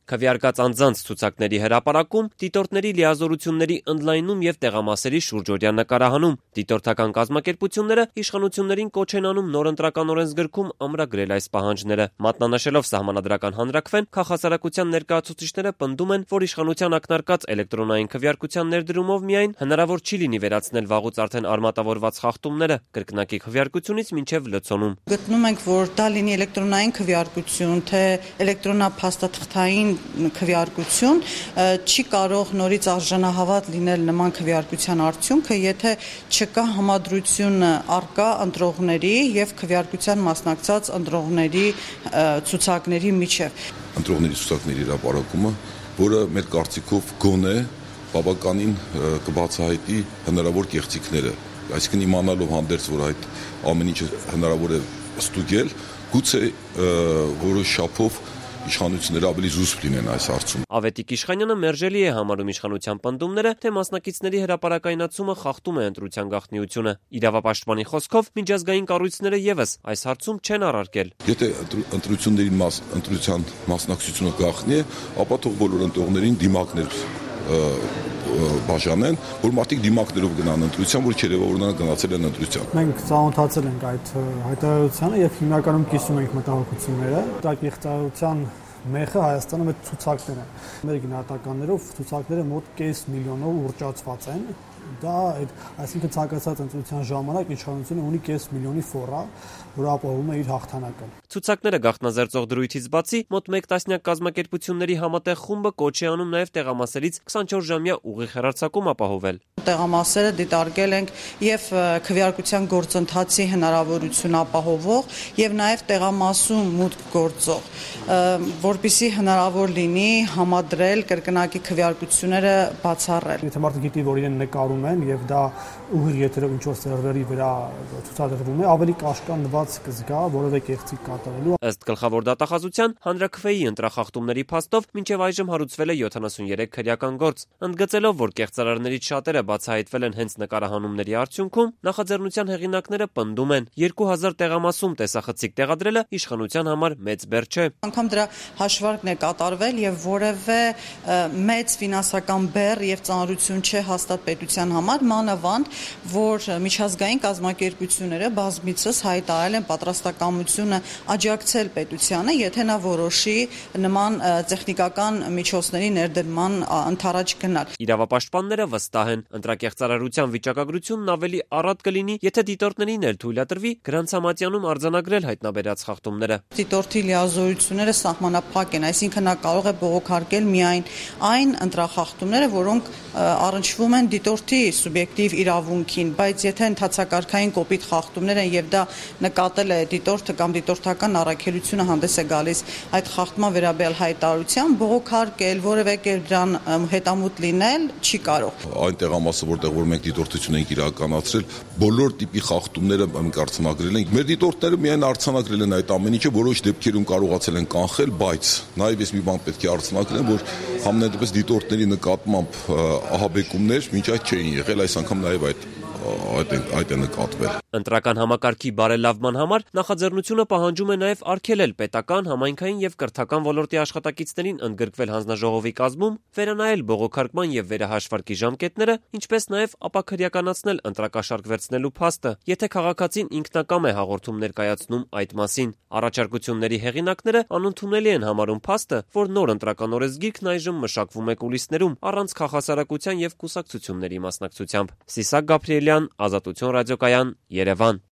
Քվեարկած անձանց ցուցակների հրապարակում, դիտորդների լիազորությունների ընդլայնում եւ տեղամասերի շուրջօրյա նկարահանում։ Դիտորդական կազմակերպությունները իշխանություններին կոչ են անում նոր ընտրական օրենսգրքում ամրագրել այս պահանջները։ Մատնանշելով սահմանադրական հանրաքվեն, քաղաքասարակության ներկայացուցիչները պնդում են, որ իշխանության ակնարկած էլեկտրոնային քվեարկության ներդրումով միայն հնարավոր չի լինի վերացնել վաղուց արդեն արմատավորված խախտումները կրկնակի քվեարկությունից մինչև լցոնում։ Գտնում ենք, որ դա լինի էլեկտրոնային քվեարկություն, թե էլեկտրոնափաստաթղթային քվեարկություն, չի կարող նորից արժանահավատ լինել նման քվեարկության արդյունքը, եթե չկա համադրություն առկա ընտրողների եւ քվեարկության մասնակցած ընտրողների ցուցակների միջև։ Ընտրողների ցուցակների հրապարակումը, որը մեր կարծիքով գոնե բավականին կբացահայտի հնարավոր կեղծիքները, այսինքն իմանալով հանդերձ, որ այդ ամեն ինչը հնարավոր է ստուգել, գուցե որոշ չափով իշխանությունները ավելի զուսպ լինեն այս հարցում։ Ավետիք Իշխանյանը մերժելի է համարում իշխանության պնդումները, թե մասնակիցների հրապարակայնացումը խախտում է ընտրության գաղտնիությունը։ Իրավապաշտպանի խոսքով միջազգային կառույցները եւս այս հարցում չեն առարկել։ Եթե ընտրության մասնակցությունը գաղտնի է, ապա թող բոլոր ընտրողներին դիմակներ բաժանեն, որ մարդիկ դիմակներով գնան ընտրության, որ չերևավորնան գնացել են ընտրության։ Մենք ծանոթացել ենք այդ հայտարարությանը եւ հիմնականում կիսում ենք մտահոգությունները։ Դա կեղծարարության մեխը Հայաստանում այդ ցուցակներն են։ Մեր գնահատականներով ցուցակները մոտ 500 միլիոնով ուռճացված են։ Դա այսինքն ցանկացած ընտրության ժամանակ իշխանությունը ունի 500 միլիոնի ֆորա, որը ապահովում է իր հաղթանակը։ Ցուցակները գաղտնազերծող դրույթից բացի, մոտ 1 տասնյակ կազմակերպությունների համատեղ խումբը կոչ է անում նաև տեղամասերից 24-ժամյա ուղիղ հեռարձակում ապահովել։ Տեղամասերը դիտարկել ենք եւ քվեարկության գործընթացի հնարավորություն ապահովող եւ նաեւ տեղամասում մուտք գործող, որպեսզի հնարավոր լինի համադրել կրկնակի քվեարկությունները բացառել։ Եթե մարդը գիտի, որ իրեն նկարում են եւ դա ուղիղ եթերով ինչ-որ սերվերի վրա ցուցադրվում է, ավելի կաշկանդված կզգա որևէ կեղծիք կատարելու։ Ըստ գլխավոր դատախազության, հանրաքվեի ընտրախախտումների փաստով մինչև այժմ հարուցվել է 73 քրեական գործ։ Ընդգծելով, որ կեղծարարներից շատերը բացահայտվել են հենց նկարահանումների արդյունքում, նախաձեռնության հեղինակները պնդում են 2000 տեղամասում տեսախցիկ տեղադրելը իշխանության համար մեծ բեռ չէ։ Անգամ դրա հաշվարկն է կատարվել եւ որևէ մեծ ֆինանսական բեռ եւ ծանրություն չէ հաստատ պետության համար, մանավանդ որ միջազգային կազմակերպությունները բազմիցս հայտարարել են պատրաստակամությունը աջակցել պետությանը, եթե նա որոշի նման տեխնիկական միջոցների ներդրման ընդառաջ գնալ։ Իրավապաշտպանները վստահ են, ընտրակեղծարարության վիճակագրությունն ավելի առատ կլինի, եթե դիտորդներին էլ թույլատրվի գրանցամատյանում արձանագրել հայտնաբերած խախտումները։ Դիտորդի լիազորությունները սահմանափակ են, այսինքն նա կարող է բողոքարկել միայն այն ընտրախախտումները, որոնք առնչվում են դիտորդի սուբյեկտիվ իրավունքին, բայց եթե ընդհանցակարգային կոպիտ խախտումներ են եւ դա նկատել է դիտորդը կամ դիտորդական առաքելությունը հանդես է գալիս այդ խախտման վերաբերյալ հայտարարությամբ, բողոքարկել, որևէ կերպ դրան հետամուտ լինել չի կարող։ Այն տեղամասը, որտեղ որ մենք դիտորդություն ենք իրականացրել, բոլոր տիպի խախտումները մենք արձանագրել ենք։ Մեր դիտորդները միայն արձանագրել են այդ ամեն ինչը, որոշ դեպքերում կարողացել են կանխել, բայց նաեւ ես մի բան պետք է արձանագրեմ, որ համենայնդեպս դիտորդների նկատմամբ ահաբեկումներ մինչ այդ չէին եղել, այս անգամ նաեւ այդ է նկատվել։ Ընտրական համակարգի բարելավման համար նախաձեռնությունը պահանջում է նաև արգելել պետական, համայնքային եւ կրթական ոլորտի աշխատակիցներին ընդգրկվել հանձնաժողովի կազմում, վերանայել բողոքարկման եւ վերահաշվարկի ժամկետները, ինչպես նաև ապաքրյականացնել ընտրակաշառք վերցնելու փաստը, եթե քաղաքացին ինքնակամ է հաղորդում ներկայացնում այդ մասին։ Առաջարկությունների հեղինակները անընդունելի են համարում փաստը, որ նոր ընտրական օրենսգիրքն այժմ մշակվում է կուլիսներում, առանց քաղաքասարակության եւ կուսակցությունների մասնակցությամբ։ Սիսակ Գաբրիելյան, Ազատություն ռադիոկայան, Երևան։